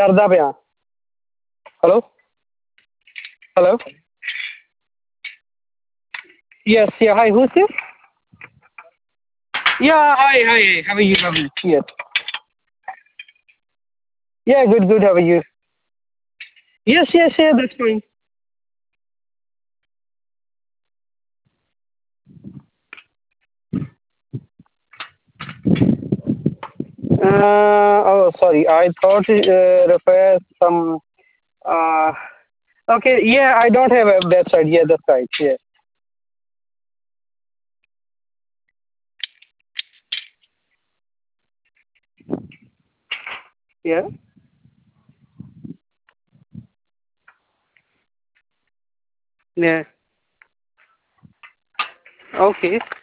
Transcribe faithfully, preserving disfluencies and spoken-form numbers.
ਕਰਦਾ ਪਿਆ hello hello yes yeah hi who's this yeah hi hi how are you how are you yes yeah good good how are you yes yes yeah that's fine uh oh sorry I thought it uh, refers some uh okay yeah I don't have a website yeah that's right yeah yeah yeah okay